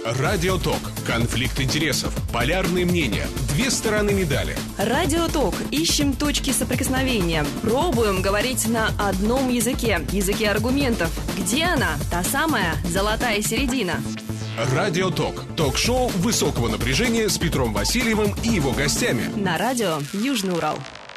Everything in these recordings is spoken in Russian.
Радиоток. Конфликт интересов. Полярные мнения. Две стороны медали. Радиоток. Ищем точки соприкосновения. Пробуем говорить на одном языке. Языке аргументов. Где она? Та самая золотая середина. Радиоток. Ток-шоу высокого напряжения с Петром Васильевым и его гостями. На радио Южный Урал.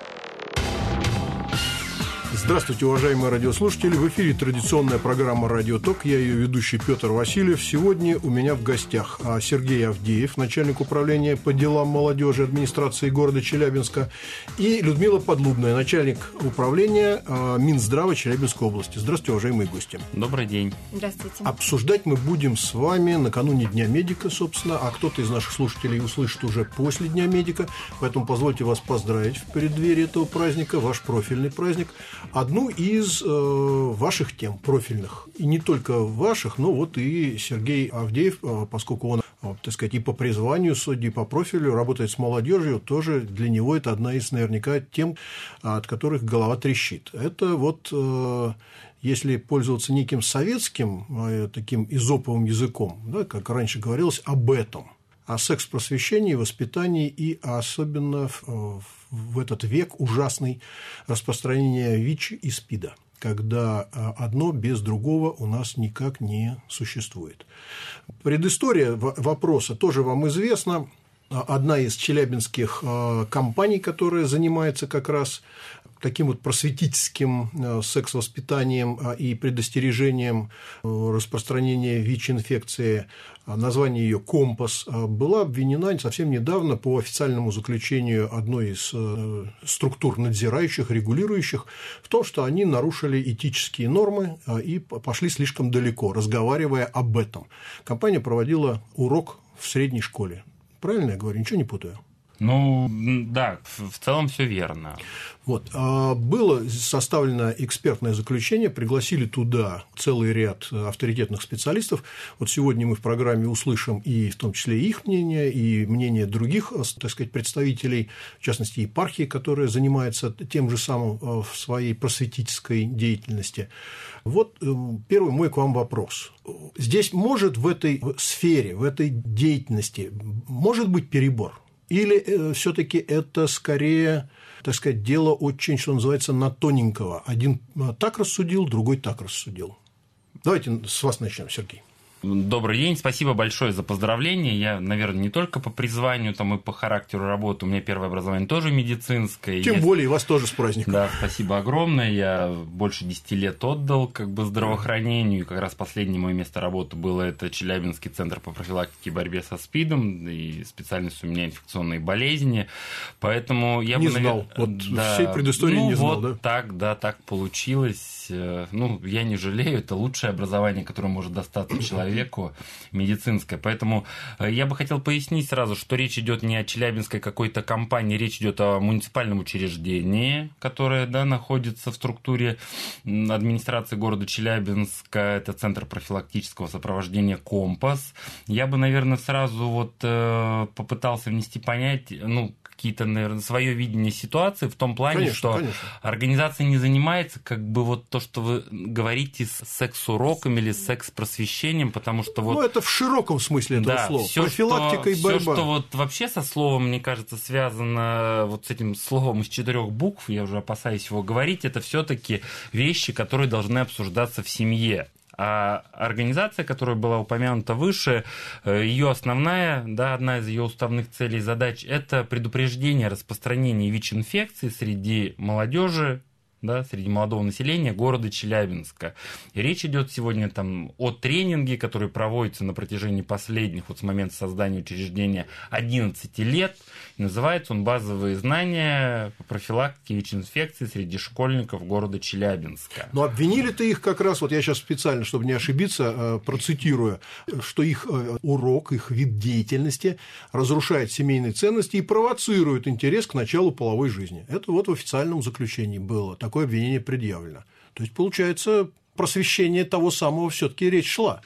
Здравствуйте, уважаемые радиослушатели. В эфире традиционная программа «Радиоток». Я ее ведущий Петр Васильев. Сегодня у меня в гостях Сергей Авдеев, начальник управления по делам молодежи администрации города Челябинска, и Людмила Подлубная, начальник управления Минздрава Челябинской области. Здравствуйте, уважаемые гости. Добрый день. Здравствуйте. Обсуждать мы будем с вами накануне Дня медика, собственно, а кто-то из наших слушателей услышит уже после Дня медика, поэтому позвольте вас поздравить в преддверии этого праздника, ваш профильный праздник. Одну из ваших тем профильных, и не только ваших, но вот и Сергей Авдеев, поскольку он, так сказать, и по призванию, судя, и по профилю работает с молодежью, тоже для него это одна из наверняка тем, от которых голова трещит. Это вот, если пользоваться неким советским таким эзоповым языком, да, как раньше говорилось, об этом, о секс-просвещении, воспитании и особенно в этот век ужасный распространение ВИЧ и СПИДа, когда одно без другого у нас никак не существует. Предыстория вопроса тоже вам известна. Одна из челябинских компаний, которая занимается как раз таким вот просветительским секс-воспитанием и предостережением распространения ВИЧ-инфекции, название ее «Компас», была обвинена совсем недавно по официальному заключению одной из структур надзирающих, регулирующих, в том, что они нарушили этические нормы и пошли слишком далеко, разговаривая об этом. Компания проводила урок в средней школе. Правильно я говорю? Ничего не путаю? Ну, да, в целом все верно. Вот. Было составлено экспертное заключение, пригласили туда целый ряд авторитетных специалистов. Вот сегодня мы в программе услышим и в том числе их мнение, и мнение других, так сказать, представителей, в частности, епархии, которая занимается тем же самым в своей просветительской деятельности. Вот первый мой к вам вопрос. Здесь может в этой сфере, в этой деятельности, может быть перебор? Или все-таки это скорее, так сказать, дело очень, что называется, на тоненького? Один так рассудил, другой так рассудил. Давайте с вас начнем, Сергей. Добрый день, спасибо большое за поздравления. Я, наверное, не только по призванию там, и по характеру работы, у меня первое образование тоже медицинское. Тем более, вас тоже с праздником. Да, спасибо огромное. Я больше 10 лет отдал здравоохранению, и как раз последнее мое место работы было это Челябинский центр по профилактике и борьбе со СПИДом, и специальность у меня инфекционные болезни, поэтому я не знал, вот всей предыстории не знал, вот да? Так получилось. Ну, я не жалею, это лучшее образование, которое может достаться человеку, медицинское. Поэтому я бы хотел пояснить сразу, что речь идет не о челябинской какой-то компании, речь идет о муниципальном учреждении, которое находится в структуре администрации города Челябинска. Это Центр профилактического сопровождения «Компас». Я бы, наверное, сразу попытался внести понятие, какие-то, наверное, свое видение ситуации в том плане, конечно. Организация не занимается то, что вы говорите, с секс-уроками или секс-просвещением, потому что это в широком смысле этого слова. Профилактика и борьба. Все, что вообще со словом, мне кажется, связано с этим словом из 4 букв, я уже опасаюсь его говорить, это все-таки вещи, которые должны обсуждаться в семье. А организация, которая была упомянута выше, ее основная, одна из ее уставных целей и задач – это предупреждение распространения ВИЧ-инфекции среди молодежи, среди молодого населения города Челябинска. И речь идет сегодня о тренинге, который проводится на протяжении последних, с момента создания учреждения, 11 лет. И называется он «Базовые знания по профилактике ВИЧ-инфекции среди школьников города Челябинска». Но обвинили-то их как раз, я сейчас специально, чтобы не ошибиться, процитирую, что их урок, их вид деятельности разрушает семейные ценности и провоцирует интерес к началу половой жизни. Это в официальном заключении было. Такое обвинение предъявлено. То есть, получается, просвещение того самого все-таки речь шла.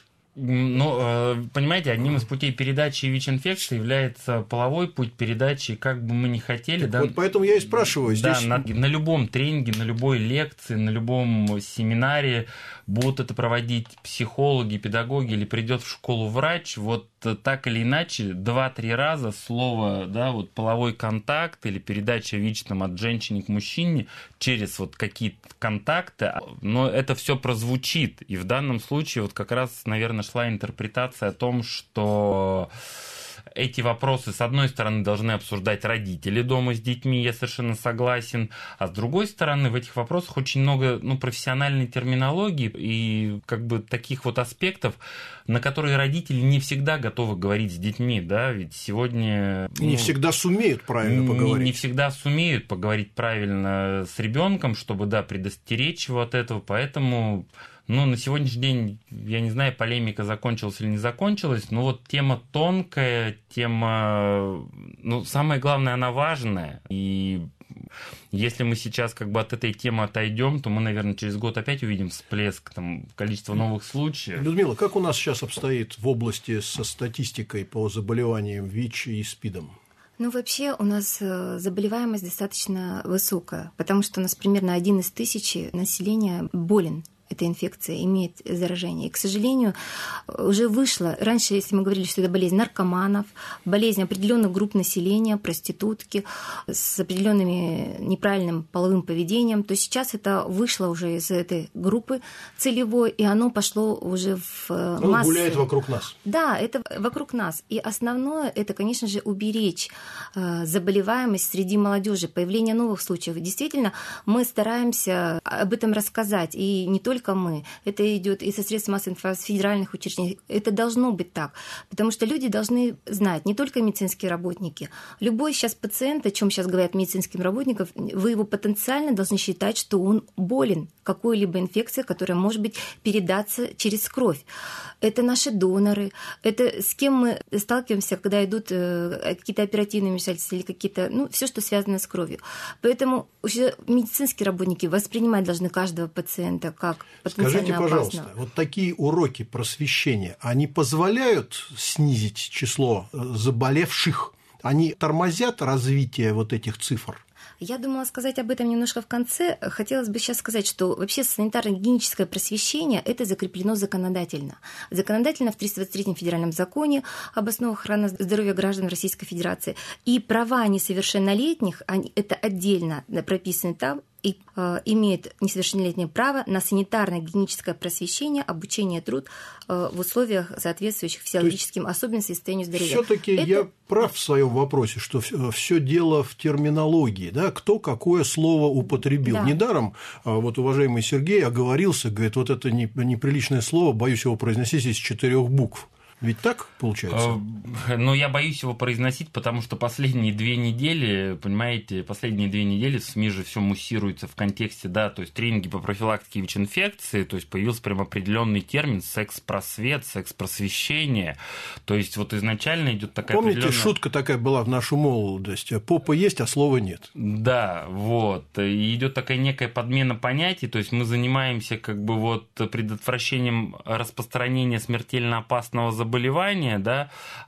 Понимаете, одним из путей передачи ВИЧ-инфекции является половой путь передачи, как бы мы ни хотели. Вот поэтому я и спрашиваю. Здесь... на любом тренинге, на любой лекции, на любом семинаре будут это проводить психологи, педагоги или придет в школу врач, так или иначе 2-3 раза слово, да, вот половой контакт или передача ВИЧ там, от женщины к мужчине через вот какие-то контакты, но это все прозвучит. И в данном случае вот как раз, наверное, шла интерпретация о том, что эти вопросы, с одной стороны, должны обсуждать родители дома с детьми, я совершенно согласен, а с другой стороны, в этих вопросах очень много профессиональной терминологии и как бы таких вот аспектов, на которые родители не всегда готовы говорить с детьми, да, ведь сегодня... Не всегда сумеют правильно поговорить. Не всегда сумеют поговорить правильно с ребенком, чтобы, да, предостеречь его от этого, поэтому... на сегодняшний день, я не знаю, полемика закончилась или не закончилась, но вот тема тонкая, тема, самое главное, она важная. И если мы сейчас как бы от этой темы отойдем, то мы, наверное, через год опять увидим всплеск количества новых случаев. Людмила, как у нас сейчас обстоит в области со статистикой по заболеваниям ВИЧ и СПИДом? Вообще у нас заболеваемость достаточно высокая, потому что у нас примерно 1 из 1000 населения болен эта инфекция, имеет заражение. И, к сожалению, уже вышло. Раньше, если мы говорили, что это болезнь наркоманов, болезнь определенных групп населения, проститутки с определенным неправильным половым поведением, то сейчас это вышло уже из этой группы целевой, и оно пошло уже в массы. Оно гуляет вокруг нас. Да, это вокруг нас. И основное, это, конечно же, уберечь заболеваемость среди молодежи, появление новых случаев. Действительно, мы стараемся об этом рассказать, и не только мы. Это идет и со средств массовой информации, федеральных учреждений. Это должно быть так. Потому что люди должны знать, не только медицинские работники. Любой сейчас пациент, о чем сейчас говорят медицинским работникам, вы его потенциально должны считать, что он болен какой-либо инфекцией, которая может быть передаться через кровь. Это наши доноры, это с кем мы сталкиваемся, когда идут какие-то оперативные вмешательства или какие-то, все, что связано с кровью. Поэтому уже медицинские работники воспринимать должны каждого пациента как потенциально Скажите, пожалуйста, опасного. вот такие уроки просвещения, они позволяют снизить число заболевших? Они тормозят развитие вот этих цифр? Я думала сказать об этом немножко в конце. Хотелось бы сейчас сказать, что вообще санитарно-гигиеническое просвещение – это закреплено законодательно. Законодательно в 323-м федеральном законе об основах охраны здоровья граждан Российской Федерации. И права несовершеннолетних, это отдельно прописаны там, и имеет несовершеннолетнее право на санитарно-гигиеническое просвещение, обучение, труд в условиях, соответствующих физиологическим особенностям и состоянию здоровья. Все-таки я прав в своем вопросе, что все дело в терминологии, да, кто какое слово употребил. Да. Недаром вот уважаемый Сергей оговорился, говорит, вот это неприличное слово, боюсь его произносить из 4 букв. Ведь так получается? Я боюсь его произносить, потому что последние 2 недели, понимаете, в СМИ же все муссируется в контексте, да, то есть тренинги по профилактике ВИЧ-инфекции, то есть появился прям определенный термин секс-просвет, секс-просвещение, то есть вот изначально идет такая Помните, шутка такая была в нашу молодость, попа есть, а слова нет. Да, вот, и идет такая некая подмена понятий, то есть мы занимаемся как бы вот предотвращением распространения смертельно опасного заболевания, да,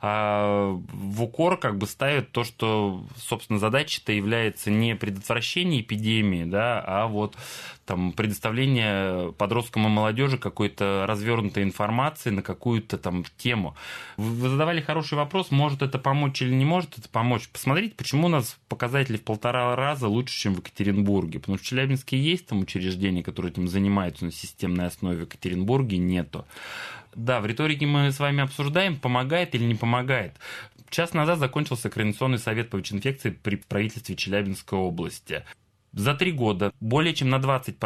а в укор как бы ставят то, что, собственно, задача-то является не предотвращение эпидемии, да, а вот там предоставление подросткам и молодежи какой-то развернутой информации на какую-то там тему. Вы задавали хороший вопрос, может это помочь или не может это помочь. Посмотрите, почему у нас показатели в 1,5 раза лучше, чем в Екатеринбурге. Потому что в Челябинске есть там учреждения, которые этим занимаются на системной основе, в Екатеринбурге нету. Да, в риторике мы с вами обсуждаем, помогает или не помогает. Час назад закончился Координационный совет по ВИЧ-инфекции при правительстве Челябинской области. За 3 года более чем на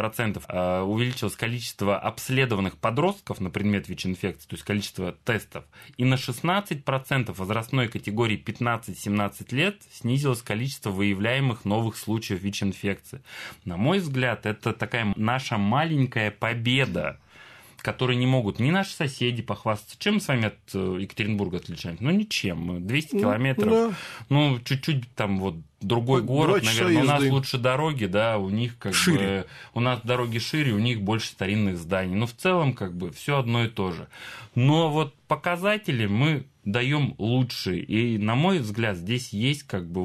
20% увеличилось количество обследованных подростков на предмет ВИЧ-инфекции, то есть количество тестов, и на 16% возрастной категории 15-17 лет снизилось количество выявляемых новых случаев ВИЧ-инфекции. На мой взгляд, это такая наша маленькая победа, которые не могут ни наши соседи похвастаться. Чем мы с вами от Екатеринбурга отличаемся? Ничем. 200 километров. Да. Чуть-чуть там вот другой город, наверное. У нас лучше дороги, да, у них как шире. бы... У нас дороги шире, у них больше старинных зданий. Но в целом как бы все одно и то же. Но вот показатели мы даем лучшие. И, на мой взгляд, здесь есть как бы вот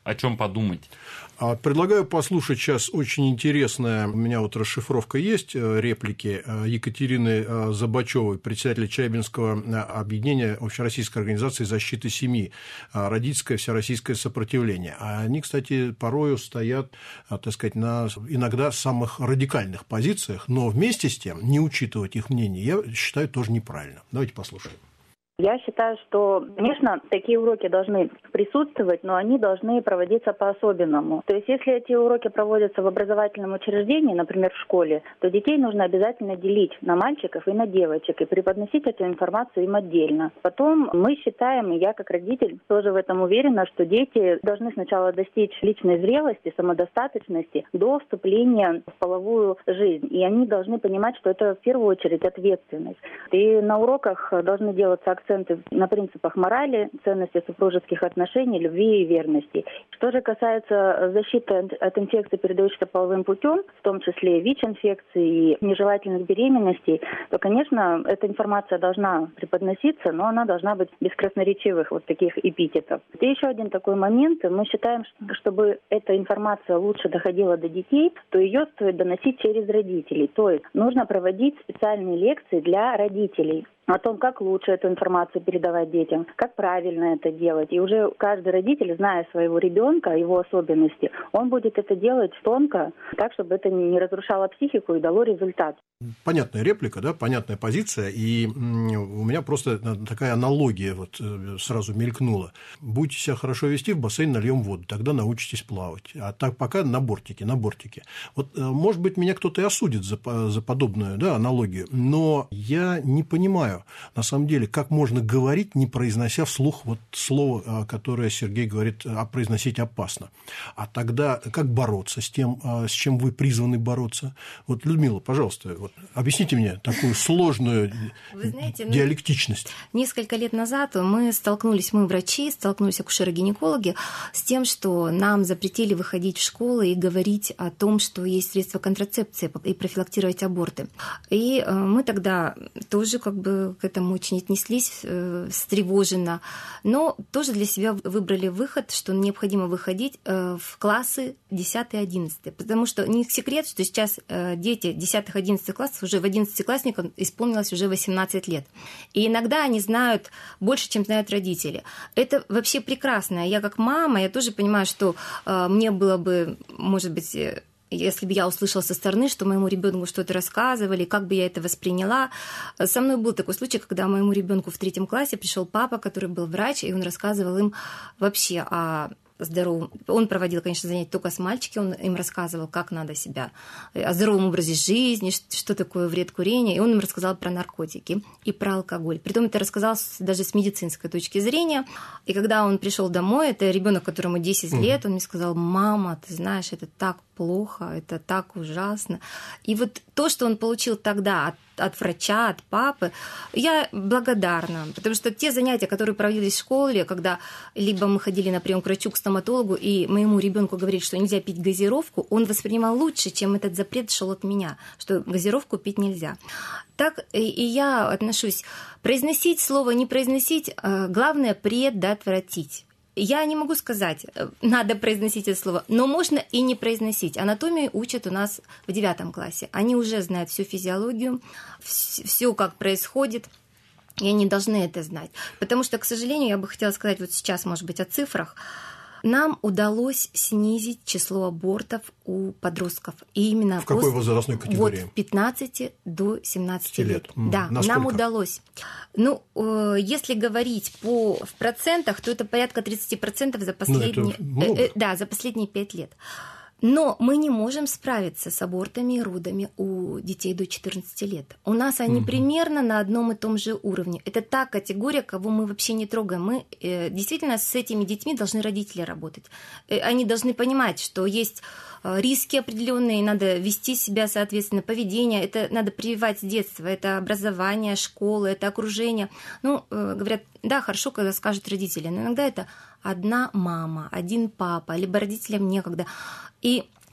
о чем подумать. Предлагаю послушать сейчас очень интересная, у меня вот расшифровка есть, реплики Екатерины Забачевой, председателя Челябинского объединения Общероссийской организации защиты семьи, родительское всероссийское сопротивление. Они, кстати, порою стоят, так сказать, на иногда самых радикальных позициях, но вместе с тем не учитывать их мнение, я считаю, тоже неправильно. Давайте послушаем. Я считаю, что, конечно, такие уроки должны присутствовать, но они должны проводиться по-особенному. То есть, если эти уроки проводятся в образовательном учреждении, например, в школе, то детей нужно обязательно делить на мальчиков и на девочек и преподносить эту информацию им отдельно. Потом мы считаем, и я как родитель тоже в этом уверена, что дети должны сначала достичь личной зрелости, самодостаточности до вступления в половую жизнь. И они должны понимать, что это в первую очередь ответственность. И на уроках должны делаться акценты на принципах морали, ценности супружеских отношений, любви и верности. Что же касается защиты от инфекций, передающихся половым путем, в том числе ВИЧ-инфекции и нежелательных беременностей, то, конечно, эта информация должна преподноситься, но она должна быть без красноречивых вот таких эпитетов. И еще один такой момент. Мы считаем, что чтобы эта информация лучше доходила до детей, то ее стоит доносить через родителей. То есть нужно проводить специальные лекции для родителей о том, как лучше эту информацию передавать детям, как правильно это делать. И уже каждый родитель, зная своего ребенка, его особенности, он будет это делать тонко, так, чтобы это не разрушало психику и дало результат. Понятная реплика, да, понятная позиция, и у меня просто такая аналогия вот сразу мелькнула. Будете себя хорошо вести, в бассейн нальем воду, тогда научитесь плавать. А так пока на бортике. Вот, может быть, меня кто-то и осудит за подобную, да, аналогию, но я не понимаю, на самом деле, как можно говорить, не произнося вслух вот слово, которое Сергей говорит, произносить опасно. А тогда как бороться с тем, с чем вы призваны бороться? Вот, Людмила, пожалуйста, вот, объясните мне такую сложную диалектичность. Несколько лет назад мы врачи, столкнулись акушеры-гинекологи с тем, что нам запретили выходить в школы и говорить о том, что есть средства контрацепции и профилактировать аборты. И мы тогда тоже как бы к этому очень отнеслись встревоженно, но тоже для себя выбрали выход, что необходимо выходить в классы 10-11, потому что не секрет, что сейчас дети 10-11 классов, уже в 11-классникам исполнилось уже 18 лет. И иногда они знают больше, чем знают родители. Это вообще прекрасно. Я как мама, я тоже понимаю, что мне было бы, может быть, если бы я услышала со стороны, что моему ребенку что-то рассказывали, как бы я это восприняла. Со мной был такой случай, когда моему ребенку в 3 классе пришел папа, который был врач, и он рассказывал им вообще о здоровом. Он проводил, конечно, занятия только с мальчиками, он им рассказывал, как надо себя, о здоровом образе жизни, что такое вред курения, и он им рассказал про наркотики и про алкоголь. Притом это рассказал даже с медицинской точки зрения. И когда он пришел домой, это ребенок, которому 10 лет, он мне сказал: мама, ты знаешь, это так плохо, это так ужасно. И вот то, что он получил тогда от врача, от папы, я благодарна, потому что те занятия, которые проводились в школе, когда либо мы ходили на прием к врачу, к стоматологу, и моему ребенку говорили, что нельзя пить газировку, он воспринимал лучше, чем этот запрет шел от меня, что газировку пить нельзя. Так и я отношусь. Произносить слово, не произносить, главное предотвратить. Я не могу сказать, надо произносить это слово, но можно и не произносить. Анатомию учат у нас в 9 классе. Они уже знают всю физиологию, все, как происходит, и они должны это знать. Потому что, к сожалению, я бы хотела сказать вот сейчас, может быть, о цифрах. Нам удалось снизить число абортов у подростков. И именно в какой возрастной категории? От 15 до 17 лет. Да, насколько? Нам удалось. Ну, если говорить в процентах, то это порядка 30% за последние 5 лет. Но мы не можем справиться с абортами и родами у детей до 14 лет. У нас они примерно на одном и том же уровне. Это та категория, кого мы вообще не трогаем. Мы действительно с этими детьми должны родители работать. Они должны понимать, что есть риски определенные, надо вести себя соответственно, поведение. Это надо прививать с детства. Это образование, школа, это окружение. Ну, говорят, да, хорошо, когда скажут родители, но иногда это одна мама, один папа, либо родителям некогда. И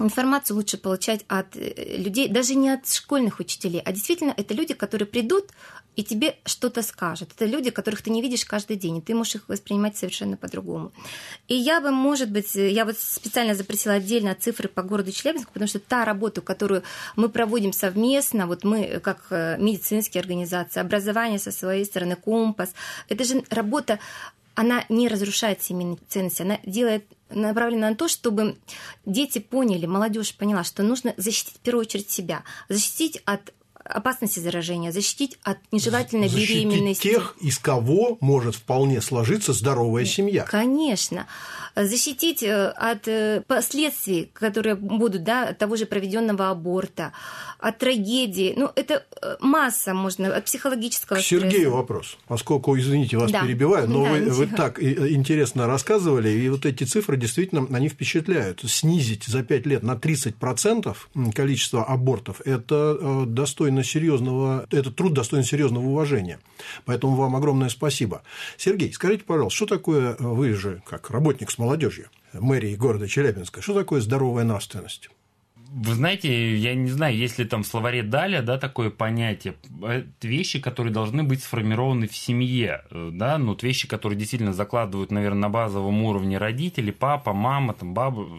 информацию лучше получать от людей, даже не от школьных учителей, а действительно это люди, которые придут и тебе что-то скажут. Это люди, которых ты не видишь каждый день, и ты можешь их воспринимать совершенно по-другому. И я бы, может быть, я вот специально запросила отдельно цифры по городу Челябинску, потому что та работа, которую мы проводим совместно, вот мы как медицинские организации, образование со своей стороны, Компас, это же работа, она не разрушает семейные ценности, она направлена на то, чтобы дети поняли, молодежь поняла, что нужно защитить в первую очередь себя, защитить от опасности заражения, защитить от нежелательной беременности. Защитить тех, из кого может вполне сложиться здоровая семья. Конечно. Защитить от последствий, которые будут, да, от того же проведенного аборта, от трагедии. Ну, это масса можно, от психологического стресса. К Сергею вопрос. Поскольку, извините, вас перебиваю, но вы так интересно рассказывали, и вот эти цифры действительно, они впечатляют. Снизить за 5 лет на 30% количество абортов – это достойно серьезного, этот труд достоин серьезного уважения. Поэтому вам огромное спасибо. Сергей, скажите, пожалуйста, что такое, вы же как работник с молодежью мэрии города Челябинска, что такое здоровая нравственность? Вы знаете, я не знаю, есть ли там в словаре Даля, да, такое понятие. Это вещи, которые должны быть сформированы в семье, да, ну, вот вещи, которые действительно закладывают, наверное, на базовом уровне родители, папа, мама, там,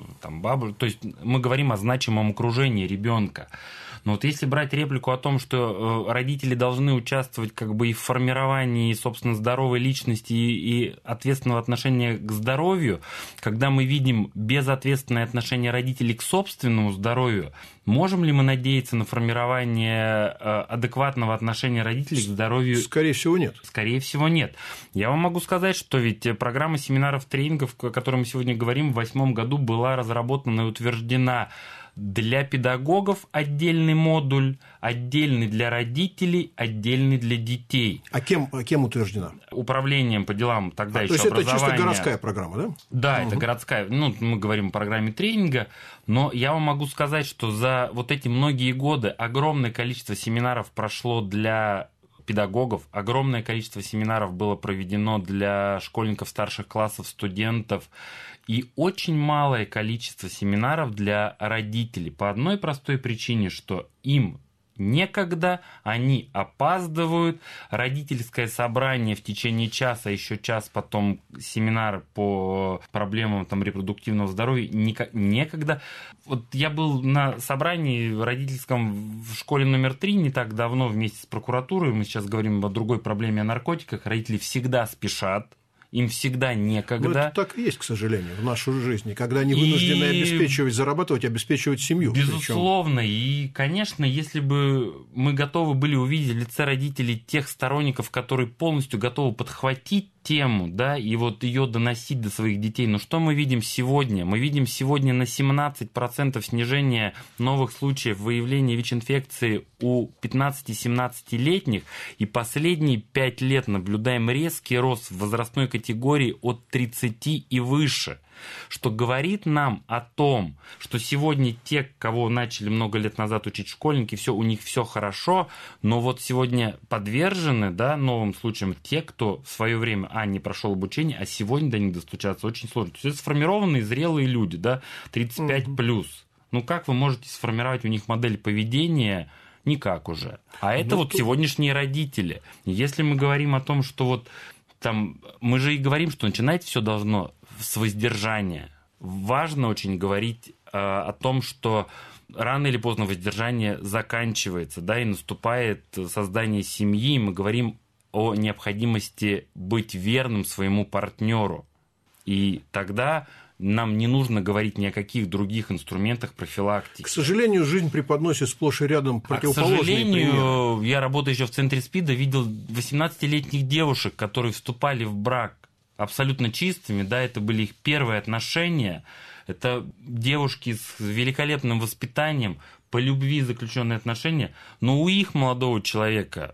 баба, то есть мы говорим о значимом окружении ребенка. Но вот если брать реплику о том, что родители должны участвовать как бы и в формировании, собственно, здоровой личности и ответственного отношения к здоровью, когда мы видим безответственное отношение родителей к собственному здоровью, можем ли мы надеяться на формирование адекватного отношения родителей к здоровью? Скорее всего, нет. Скорее всего, нет. Я вам могу сказать, что ведь программа семинаров, тренингов, о которой мы сегодня говорим, в 2008 году была разработана и утверждена для педагогов отдельный модуль, отдельный для родителей, отдельный для детей. А кем утверждена? Управлением по делам тогда еще образования. То есть это чисто городская программа, да? Да, это городская. Ну, мы говорим о программе тренинга, но я вам могу сказать, что за вот эти многие годы огромное количество семинаров прошло для педагогов, огромное количество семинаров было проведено для школьников старших классов, студентов, и очень малое количество семинаров для родителей по одной простой причине, что им некогда, они опаздывают, родительское собрание в течение часа, еще час потом семинар по проблемам там, репродуктивного здоровья, некогда. Вот я был на собрании родительском в школе номер 3 не так давно вместе с прокуратурой, мы сейчас говорим о другой проблеме, о наркотиках, родители всегда спешат, им всегда некогда. Ну, это так и есть, к сожалению, в нашей жизни, когда они вынуждены обеспечивать, зарабатывать, обеспечивать семью. Безусловно. И, конечно, если бы мы готовы были увидеть в лице родителей тех сторонников, которые полностью готовы подхватить тему, да, и вот ее доносить до своих детей. Но что мы видим сегодня? Мы видим сегодня на 17% снижение новых случаев выявления ВИЧ-инфекции у 15-17-летних, и последние 5 лет наблюдаем резкий рост в возрастной категории от 30 и выше, что говорит нам о том, что сегодня те, кого начали много лет назад учить школьники, все, у них все хорошо, но вот сегодня подвержены, да, новым случаям те, кто в свое время не прошел обучение, а сегодня до них достучаться очень сложно. То есть это сформированные зрелые люди, да, 35+. Ну как вы можете сформировать у них модель поведения? Никак уже. А это вот сегодняшние родители. Если мы говорим о том, что вот там, мы же и говорим, что начинать все должно с воздержания. Важно очень говорить о том, что рано или поздно воздержание заканчивается, да, и наступает создание семьи, и мы говорим о необходимости быть верным своему партнеру. И тогда нам не нужно говорить ни о каких других инструментах профилактики. К сожалению, жизнь преподносит сплошь и рядом противоположные к сожалению, примеры. Я работаю еще в центре СПИДа, видел 18-летних девушек, которые вступали в брак абсолютно чистыми, да, это были их первые отношения, это девушки с великолепным воспитанием, по любви заключенные отношения, но у их молодого человека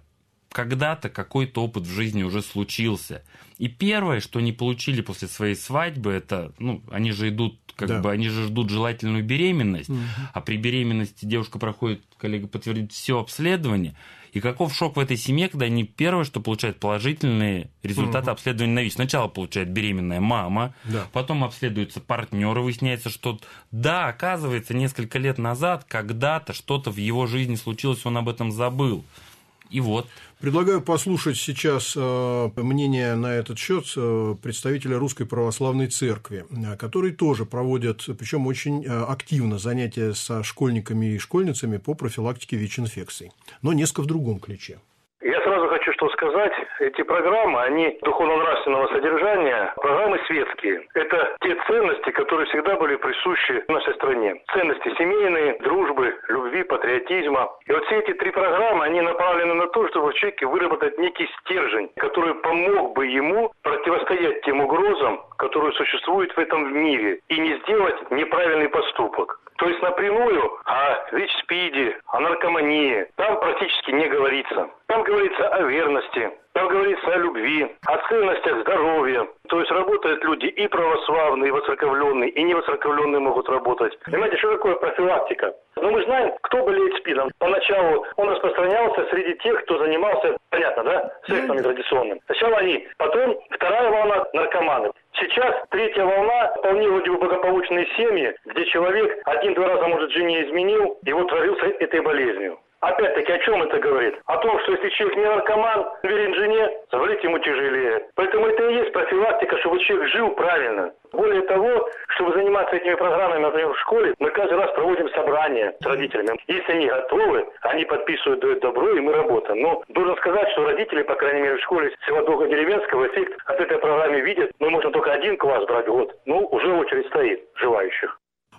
когда-то какой-то опыт в жизни уже случился. И первое, что они получили после своей свадьбы, это, они же идут, они же ждут желательную беременность, а при беременности девушка проходит, коллега подтвердит, все обследование. И каков шок в этой семье, когда они первое, что получают положительные результаты обследования на ВИЧ. Сначала получает беременная мама, потом обследуется партнер, и выясняется, что да, оказывается, несколько лет назад когда-то что-то в его жизни случилось, он об этом забыл. И вот. Предлагаю послушать сейчас мнение на этот счет представителя Русской Православной Церкви, который тоже проводят, причем очень активно, занятия со школьниками и школьницами по профилактике ВИЧ-инфекций, но несколько в другом ключе. Я сразу хочу что сказать. Эти программы, они духовно-нравственного содержания, программы светские. Это те ценности, которые всегда были присущи нашей стране. Ценности семейные, дружбы, любви, патриотизма. И вот все эти три программы, они направлены на то, чтобы в человеке выработать некий стержень, который помог бы ему противостоять тем угрозам, которые существуют в этом мире, и не сделать неправильный поступок. То есть напрямую о ВИЧ-СПИДе, о наркомании там практически не говорится. Там говорится о верности, там говорится о любви, о ценностях здоровья. То есть работают люди и православные, и воцерковленные, и невоцерковленные могут работать. Понимаете, что такое профилактика? Мы знаем, кто болеет СПИДом. Поначалу он распространялся среди тех, кто занимался, понятно, да, сексом нетрадиционным. Сначала они, потом вторая волна – наркоманы. Сейчас третья волна, вполне вроде бы благополучные семьи, где человек 1-2 раза, может, жене изменил, и вот творился этой болезнью. Опять-таки, о чем это говорит? О том, что если человек не наркоман, верен жене, заболеть ему тяжелее. Поэтому это и есть профилактика, чтобы человек жил правильно. Более того, чтобы заниматься этими программами, например, в школе, мы каждый раз проводим собрания с родителями. Если они готовы, они подписывают, дают добро, и мы работаем. Но должен сказать, что родители, по крайней мере, в школе села Долгодеревенского, эффект от этой программы видят. Мы можем только 1 класс брать в год. Уже очередь стоит желающих.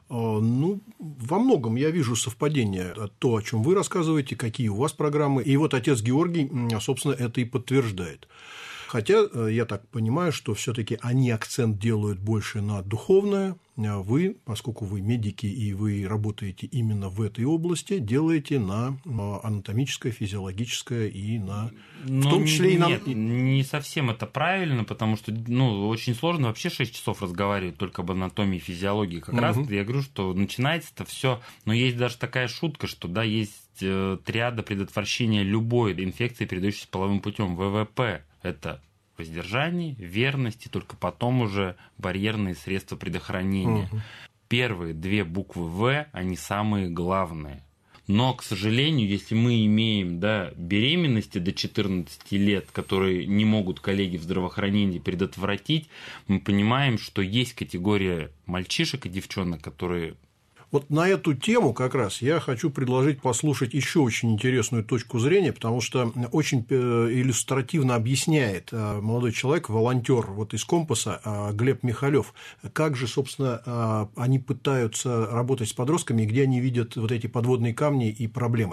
Во многом я вижу совпадение то, о чем вы рассказываете, какие у вас программы. И вот отец Георгий, собственно, это и подтверждает. Хотя я так понимаю, что все-таки они акцент делают больше на духовное. Вы, поскольку вы медики и вы работаете именно в этой области, делаете на анатомическое, физиологическое и на... в том числе Нет, не совсем это правильно, потому что очень сложно вообще 6 часов разговаривать только об анатомии и физиологии. Как раз я говорю, что начинается это все, но есть даже такая шутка, что есть триада предотвращения любой инфекции, передающейся половым путем, ВВП. Это воздержание, верность, и только потом уже барьерные средства предохранения. Первые 2 буквы В, они самые главные. Но, к сожалению, если мы имеем беременности до 14 лет, которые не могут коллеги в здравоохранении предотвратить, мы понимаем, что есть категория мальчишек и девчонок, которые... Вот на эту тему как раз я хочу предложить послушать еще очень интересную точку зрения, потому что очень иллюстративно объясняет молодой человек, волонтер из Компаса, Глеб Михалев, как же, собственно, они пытаются работать с подростками, где они видят вот эти подводные камни и проблемы.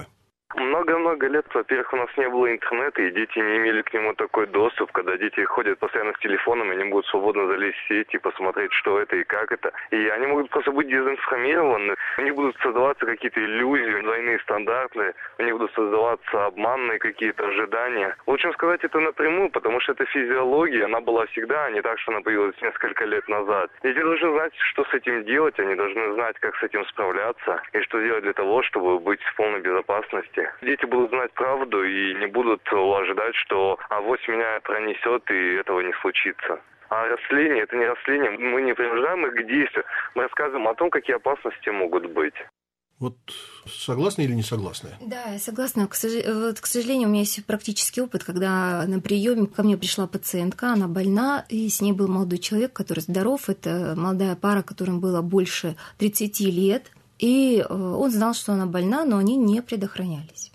Много лет, во-первых, у нас не было интернета, и дети не имели к нему такой доступ, когда дети ходят постоянно с телефоном, они могут свободно залезть в сеть и посмотреть, что это и как это. И они могут просто быть дезинформированы, у них будут создаваться какие-то иллюзии, двойные стандарты, у них будут создаваться обманные какие-то ожидания. Лучше сказать это напрямую, потому что это физиология, она была всегда, а не так, что она появилась несколько лет назад. Дети должны знать, что с этим делать, они должны знать, как с этим справляться, и что делать для того, чтобы быть в полной безопасности. Дети будут знать правду и не будут ожидать, что авось меня пронесет и этого не случится. А растление – это не растление. Мы не принуждаем их к действию. Мы рассказываем о том, какие опасности могут быть. Вот согласны или не согласны? Да, я согласна. К сожалению, у меня есть практический опыт, когда на приеме ко мне пришла пациентка, она больна, и с ней был молодой человек, который здоров. Это молодая пара, которым было больше 30 лет. И он знал, что она больна, но они не предохранялись.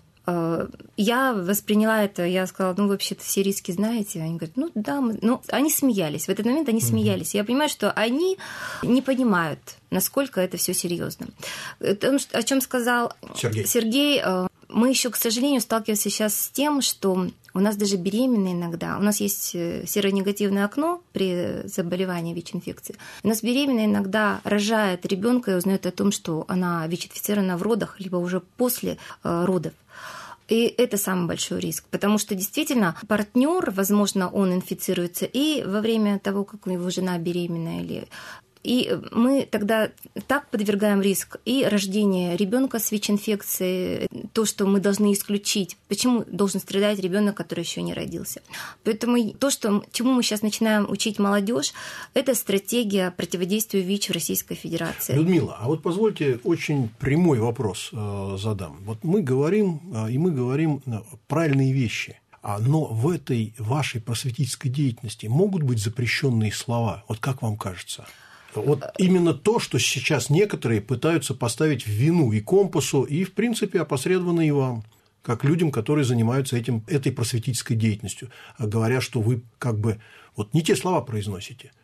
Я восприняла это, я сказала, вообще-то все риски знаете. Они говорят, да, они смеялись. В этот момент они смеялись. Я понимаю, что они не понимают, насколько это все серьезно. О чем сказал Сергей, мы еще, к сожалению, сталкиваемся сейчас с тем, что у нас даже беременные иногда, у нас есть серонегативное окно при заболевании ВИЧ-инфекцией. У нас беременная иногда рожает ребенка и узнает о том, что она ВИЧ-инфицирована в родах, либо уже после родов. И это самый большой риск, потому что действительно партнер, возможно, он инфицируется и во время того, как у его жена беременна, и мы тогда так подвергаем риск и рождения ребенка с ВИЧ-инфекцией, то, что мы должны исключить. Почему должен страдать ребенок, который еще не родился? Поэтому то, чему мы сейчас начинаем учить молодежь, это стратегия противодействия ВИЧ в Российской Федерации. Людмила, а вот позвольте очень прямой вопрос задам. Вот мы говорим правильные вещи. Но в этой вашей просветительской деятельности могут быть запрещенные слова? Вот как вам кажется? Вот именно то, что сейчас некоторые пытаются поставить в вину и Компасу, и, в принципе, опосредованно и вам, как людям, которые занимаются этой просветительской деятельностью, говоря, что вы как бы вот не те слова произносите.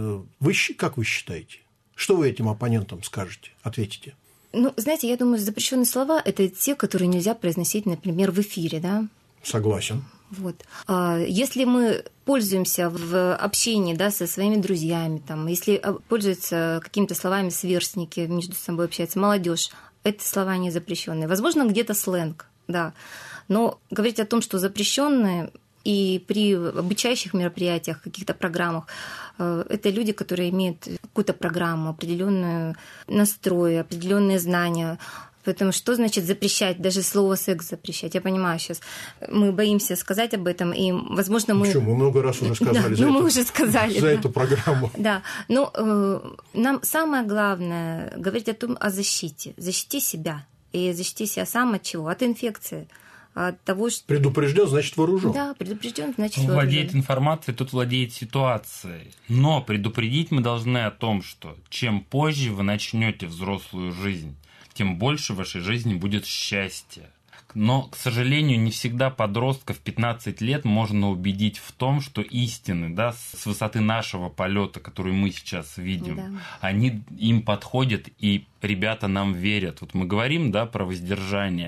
Как вы считаете? Что вы этим оппонентам скажете? Ответите. Знаете, я думаю, запрещенные слова – это те, которые нельзя произносить, например, в эфире, да? Согласен. Вот. Если мы пользуемся в общении, да, со своими друзьями, если пользуются какими-то словами сверстники, между собой общаются, молодежь, это слова не запрещенные. Возможно, где-то сленг, да. Но говорить о том, что запрещенные, и при обучающих мероприятиях, каких-то программах, это люди, которые имеют какую-то программу, определенный настрой, определенные знания. Поэтому что значит запрещать, даже слово «секс» запрещать? Я понимаю, сейчас мы боимся сказать об этом, и, возможно, мы... Почему? Мы много раз уже сказали за эту программу. Да, но нам самое главное говорить о защите. Защити себя. И защити себя сам от чего? От инфекции. От того, что... Предупрежден, значит вооружен. Да, предупрежден, значит вооружен. Владеет информацией, тут владеет ситуацией. Но предупредить мы должны о том, что чем позже вы начнете взрослую жизнь, тем больше в вашей жизни будет счастья. Но, к сожалению, не всегда подростка в 15 лет можно убедить в том, что истины, да, с высоты нашего полета, который мы сейчас видим, да, они им подходят, и ребята нам верят. Вот мы говорим, да, про воздержание.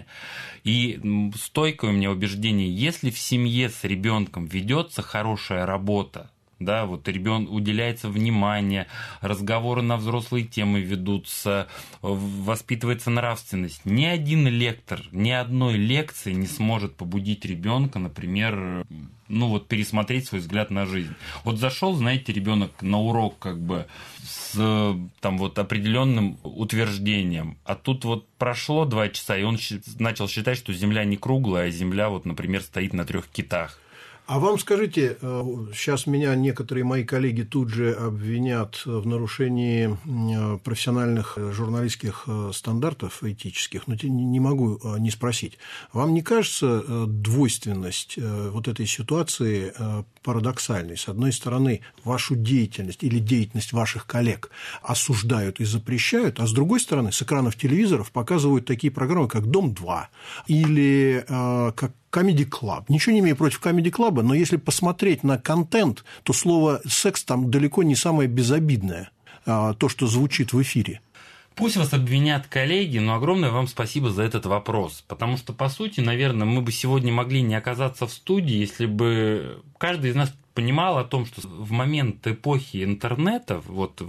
И стойкое у меня убеждение, если в семье с ребенком ведется хорошая работа, да, вот ребенку уделяется внимание, разговоры на взрослые темы ведутся, воспитывается нравственность. Ни один лектор, ни одной лекции не сможет побудить ребенка, например, пересмотреть свой взгляд на жизнь. Вот зашел, знаете, ребенок на урок как бы с определенным утверждением, а тут прошло 2 часа, и он начал считать, что Земля не круглая, а Земля, например, стоит на 3 китах. А вам скажите, сейчас меня некоторые мои коллеги тут же обвинят в нарушении профессиональных журналистских стандартов этических, но не могу не спросить. Вам не кажется двойственность вот этой ситуации парадоксальной? С одной стороны, вашу деятельность или деятельность ваших коллег осуждают и запрещают, а с другой стороны, с экранов телевизоров показывают такие программы, как «Дом-2» или как Comedy Club. Ничего не имею против Comedy Club, но если посмотреть на контент, то слово «секс» там далеко не самое безобидное, то, что звучит в эфире. Пусть вас обвинят коллеги, но огромное вам спасибо за этот вопрос. Потому что, по сути, наверное, мы бы сегодня могли не оказаться в студии, если бы каждый из нас понимал о том, что в момент эпохи интернета,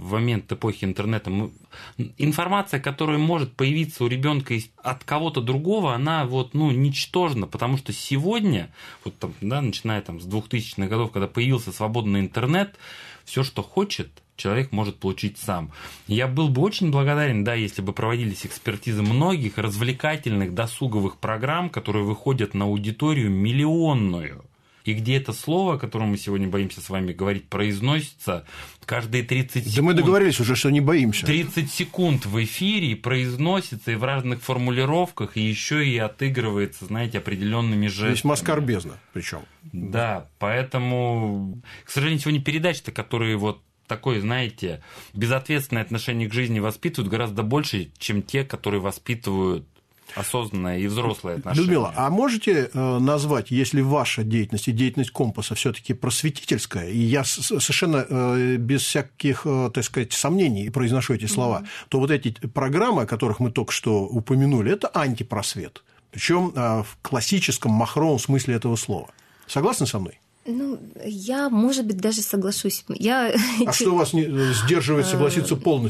информация, которая может появиться у ребенка от кого-то другого, она ничтожна, потому что сегодня, начиная с 2000-х годов, когда появился свободный интернет, все, что хочет, человек может получить сам. Я был бы очень благодарен, если бы проводились экспертизы многих развлекательных досуговых программ, которые выходят на аудиторию миллионную. И где это слово, о котором мы сегодня боимся с вами говорить, произносится каждые 30 секунд. Да мы договорились уже, что не боимся. 30 секунд в эфире произносится и в разных формулировках, и еще и отыгрывается, определенными жестами. Весьма скорбезно причем. Да, поэтому, к сожалению, сегодня передачи-то, которые такое, безответственное отношение к жизни воспитывают, гораздо больше, чем те, которые воспитывают осознанное и взрослое отношение. Людмила, а можете назвать, если ваша деятельность и деятельность Компаса все-таки просветительская, и я совершенно без всяких, сомнений произношу эти слова, то эти программы, о которых мы только что упомянули, это антипросвет. Причем в классическом махровом смысле этого слова. Согласны со мной? Я, может быть, даже соглашусь. А что вас сдерживает согласиться полностью?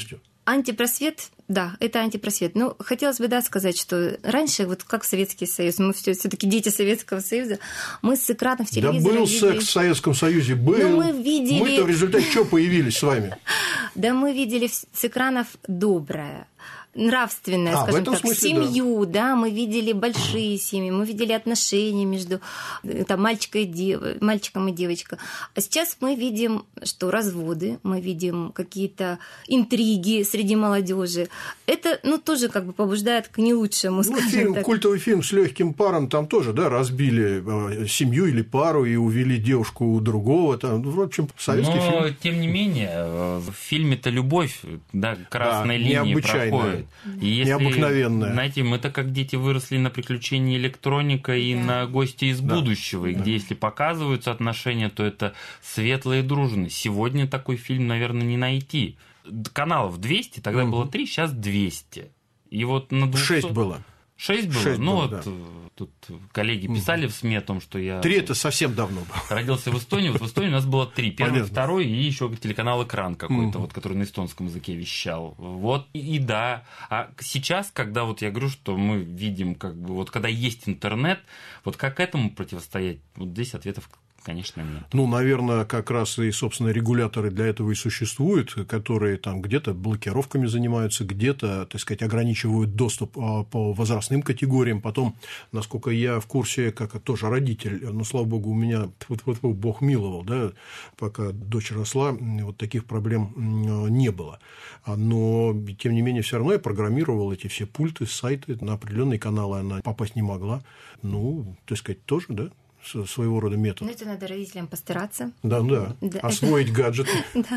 Антипросвет, да, это антипросвет. Но хотелось бы, сказать, что раньше, вот как Советский Союз, мы все-таки дети Советского Союза, мы с экранов телевизора... Да был секс в Советском Союзе, был. Но мы видели... Мы-то в результате чего появились с вами? Да, мы видели с экранов доброе, нравственное, скажем так, смысле, семью, да, мы видели большие семьи, мы видели отношения между там, мальчиком и девочкой. А сейчас мы видим, что разводы, мы видим какие-то интриги среди молодежи. Это, тоже как бы побуждает к не лучшему, скажем так. Культовый фильм с легким паром, там тоже, да, разбили семью или пару и увели девушку у другого. Там, в общем, советский фильм. Но, тем не менее, в фильме-то любовь, да, красной линии проходит. И если, необыкновенная. Знаете, мы-то как дети выросли на приключении электроника и на гости из будущего, и где если показываются отношения, то это светлые и дружные. Сегодня такой фильм, наверное, не найти. Каналов 200, тогда было 3, сейчас 200. И вот на 200... 6 было. 6 было? 6 было, да. Тут коллеги писали в СМИ о том, что я... 3 это совсем давно было. Родился в Эстонии, вот в Эстонии у нас было 3. Первый, второй и еще телеканал «Экран» какой-то, вот, который на эстонском языке вещал. Вот, и да. А сейчас, когда вот я говорю, что мы видим, как бы, вот когда есть интернет, вот как этому противостоять? Вот здесь ответов, конечно, нет. Наверное, как раз и, собственно, регуляторы для этого и существуют, которые там где-то блокировками занимаются, где-то, так сказать, ограничивают доступ по возрастным категориям. Потом, насколько я в курсе, как тоже родитель, слава богу, у меня, Бог миловал, да, пока дочь росла, вот таких проблем не было. Но, тем не менее, все равно я программировал эти все пульты, сайты, на определенные каналы она попасть не могла. Так сказать, тоже, да, своего рода метод. Это надо родителям постараться. Да. Освоить гаджеты.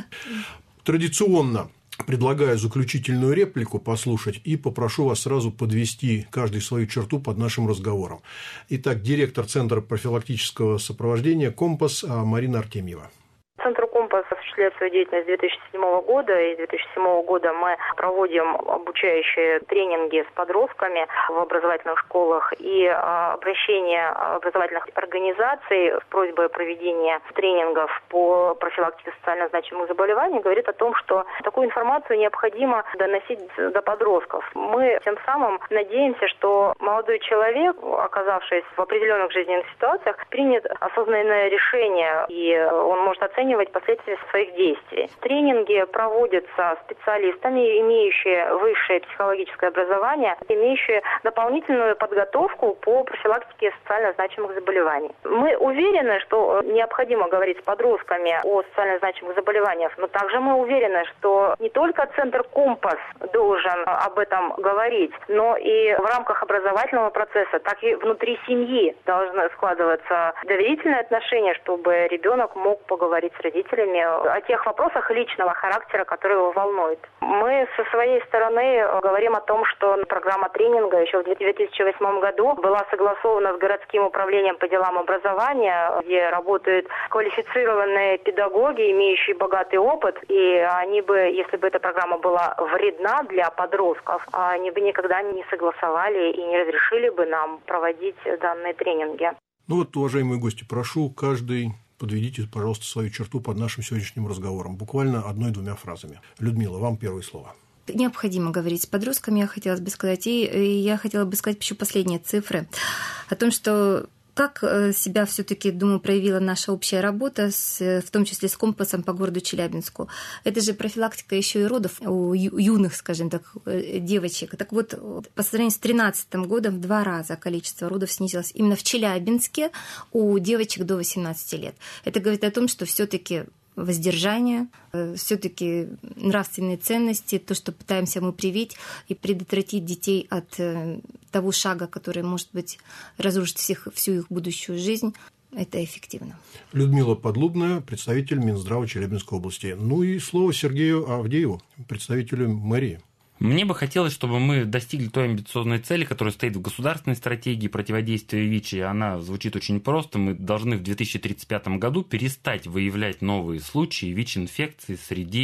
Традиционно предлагаю заключительную реплику послушать и попрошу вас сразу подвести каждый свою черту под нашим разговором. Итак, директор Центра профилактического сопровождения «Компас» Марина Артемьева. Центр «Компас» осуществляет свою деятельность с 2007 года, и с 2007 года мы проводим обучающие тренинги с подростками в образовательных школах и обращение образовательных организаций с просьбой проведения тренингов по профилактике социально значимых заболеваний говорит о том, что такую информацию необходимо доносить до подростков. Мы тем самым надеемся, что молодой человек, оказавшись в определенных жизненных ситуациях, примет осознанное решение, и он может оценивать последствия своих действий. Тренинги проводятся специалистами, имеющие высшее психологическое образование, имеющие дополнительную подготовку по профилактике социально значимых заболеваний. Мы уверены, что необходимо говорить с подростками о социально значимых заболеваниях, но также мы уверены, что не только Центр «Компас» должен об этом говорить, но и в рамках образовательного процесса, так и внутри семьи должны складываться доверительные отношения, чтобы ребенок мог поговорить с родителями о тех вопросах личного характера, которые его волнуют. Мы со своей стороны говорим о том, что программа тренинга еще в 2008 году была согласована с городским управлением по делам образования, где работают квалифицированные педагоги, имеющие богатый опыт, и они бы, если бы эта программа была вредна для подростков, они бы никогда не согласовали и не разрешили бы нам проводить данные тренинги. Уважаемые гости, прошу каждый подведите, пожалуйста, свою черту под нашим сегодняшним разговором. Буквально 1-2 фразами. Людмила, вам первое слово. Необходимо говорить с подростками, я хотела бы сказать. И я хотела бы сказать еще последние цифры о том, что как себя все-таки, думаю, проявила наша общая работа, в том числе с «Компасом» по городу Челябинску. Это же профилактика еще и родов у юных, скажем так, девочек. Так вот, по сравнению с 2013 годом в 2 раза количество родов снизилось именно в Челябинске у девочек до 18 лет. Это говорит о том, что все-таки воздержание, все-таки нравственные ценности, то, что пытаемся мы привить и предотвратить детей от того шага, который, может быть, разрушит всю их будущую жизнь, это эффективно. Людмила Подлубная, представитель Минздрава Челябинской области. И слово Сергею Авдееву, представителю мэрии. Мне бы хотелось, чтобы мы достигли той амбициозной цели, которая стоит в государственной стратегии противодействия ВИЧ, и она звучит очень просто. Мы должны в 2035 году перестать выявлять новые случаи ВИЧ-инфекции среди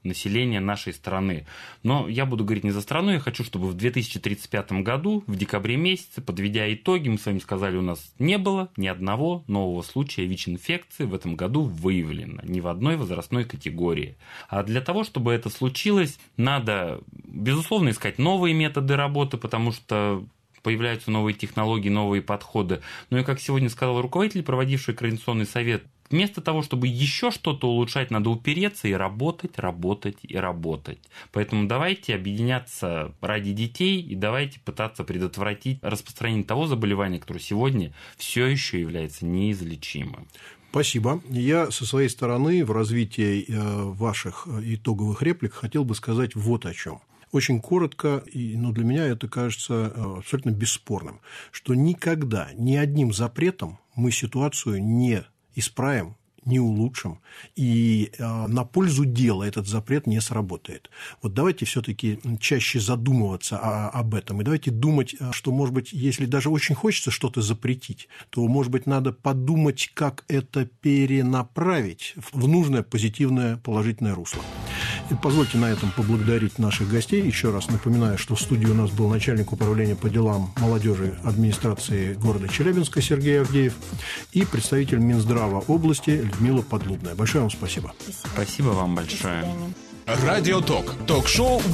населения нашей страны. Но я буду говорить не за страну, я хочу, чтобы в 2035 году, в декабре месяце, подведя итоги, мы с вами сказали, у нас не было ни одного нового случая ВИЧ-инфекции в этом году выявлено, ни в одной возрастной категории. А для того, чтобы это случилось, надо, безусловно, искать новые методы работы, потому что появляются новые технологии, новые подходы. Ну и, как сегодня сказал руководитель, проводивший Координационный совет, вместо того, чтобы еще что-то улучшать, надо упереться и работать, работать и работать. Поэтому давайте объединяться ради детей и давайте пытаться предотвратить распространение того заболевания, которое сегодня все еще является неизлечимым. Спасибо. Я со своей стороны в развитии ваших итоговых реплик хотел бы сказать вот о чем. Очень коротко, но для меня это кажется абсолютно бесспорным, что никогда ни одним запретом мы ситуацию не исправим, не улучшим, и на пользу дела этот запрет не сработает. Вот давайте все-таки чаще задумываться об этом, и давайте думать, что, может быть, если даже очень хочется что-то запретить, то, может быть, надо подумать, как это перенаправить в нужное, позитивное, положительное русло. И позвольте на этом поблагодарить наших гостей. Еще раз напоминаю, что в студии у нас был начальник управления по делам молодежи администрации города Челябинска Сергей Авдеев и представитель Минздрава области Людмила Подлубная. Большое вам спасибо. Спасибо вам большое. Радиоток. Ток-шоу